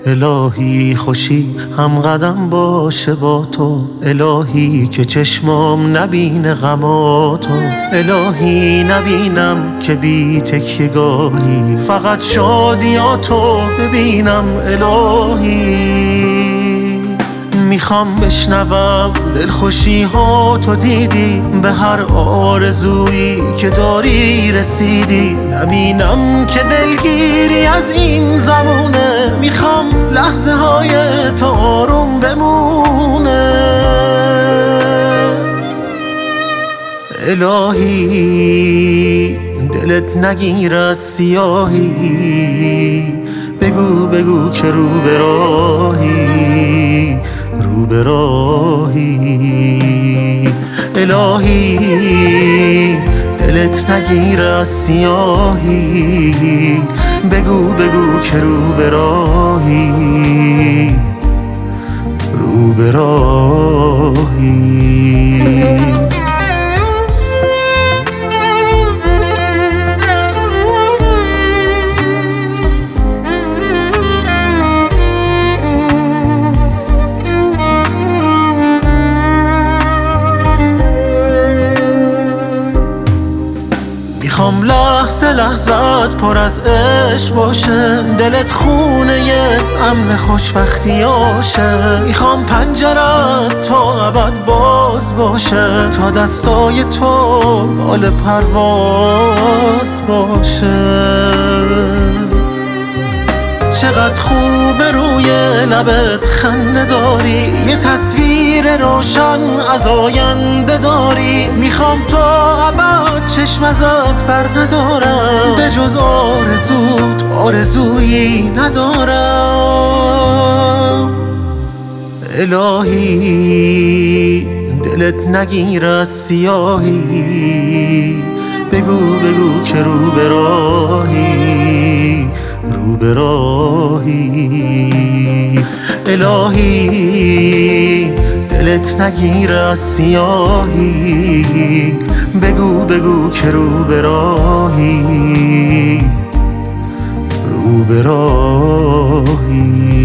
الهی خوشی هم قدم باشه با تو، الهی که چشمام نبینه غماتو، الهی نبینم که بی تکیه‌گاهی، فقط شادیاتو ببینم الهی. میخوام بشنوم دلخوشی ها تو دیدی، به هر آرزویی که داری رسیدی، نبینم که دلگیری از این زمونه، میخوام لحظه های تو آروم بمونه. الهی دلت نگیر از سیاهی، بگو بگو که رو به راهی، رو به راهی. الهی دلت نگیر از سیاهی، بگو بگو که رو به راهی، رو به راهی. میخوام لحظه لحظت پر از عشق باشه، دلت خونه امن خوشبختیاشه، میخوام پنجرت تا ابد باز باشه، تا دستای تو بال پرواز باشه. چقدر خوبه روی لبت خنده داری، یه تصویر روشن از آینده داری، میخوام تا ابد چشم ازت بر ندارم، به جز آرزوت آرزویی ندارم. الهی دلت نگیر از سیاهی، بگو بگو که رو به راهی، رو به راهی. الهی دلت نگیر از سیاهی، بگو بگو که رو به راهی، رو به راهی.